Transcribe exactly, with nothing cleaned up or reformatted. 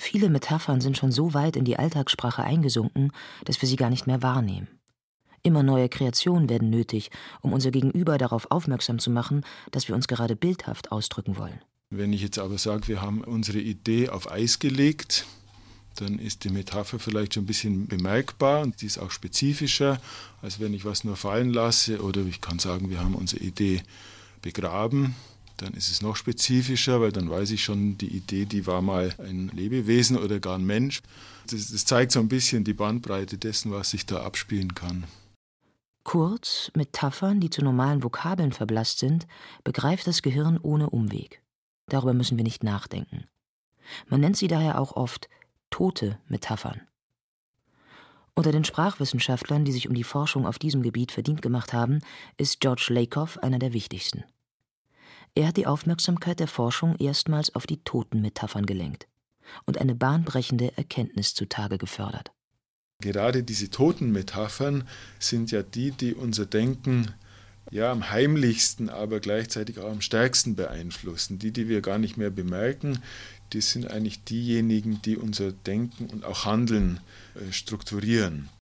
Viele Metaphern sind schon so weit in die Alltagssprache eingesunken, dass wir sie gar nicht mehr wahrnehmen. Immer neue Kreationen werden nötig, um unser Gegenüber darauf aufmerksam zu machen, dass wir uns gerade bildhaft ausdrücken wollen. Wenn ich jetzt aber sage, wir haben unsere Idee auf Eis gelegt, dann ist die Metapher vielleicht schon ein bisschen bemerkbar und die ist auch spezifischer, als wenn ich was nur fallen lasse. Oder ich kann sagen, wir haben unsere Idee begraben. Dann ist es noch spezifischer, weil dann weiß ich schon, die Idee, die war mal ein Lebewesen oder gar ein Mensch. Das, das zeigt so ein bisschen die Bandbreite dessen, was sich da abspielen kann. Kurz, Metaphern, die zu normalen Vokabeln verblasst sind, begreift das Gehirn ohne Umweg. Darüber müssen wir nicht nachdenken. Man nennt sie daher auch oft tote Metaphern. Unter den Sprachwissenschaftlern, die sich um die Forschung auf diesem Gebiet verdient gemacht haben, ist George Lakoff einer der wichtigsten. Er hat die Aufmerksamkeit der Forschung erstmals auf die toten Metaphern gelenkt und eine bahnbrechende Erkenntnis zutage gefördert. Gerade diese toten Metaphern sind ja die, die unser Denken ja am heimlichsten, aber gleichzeitig auch am stärksten beeinflussen. Die, die wir gar nicht mehr bemerken, die sind eigentlich diejenigen, die unser Denken und auch Handeln äh, strukturieren.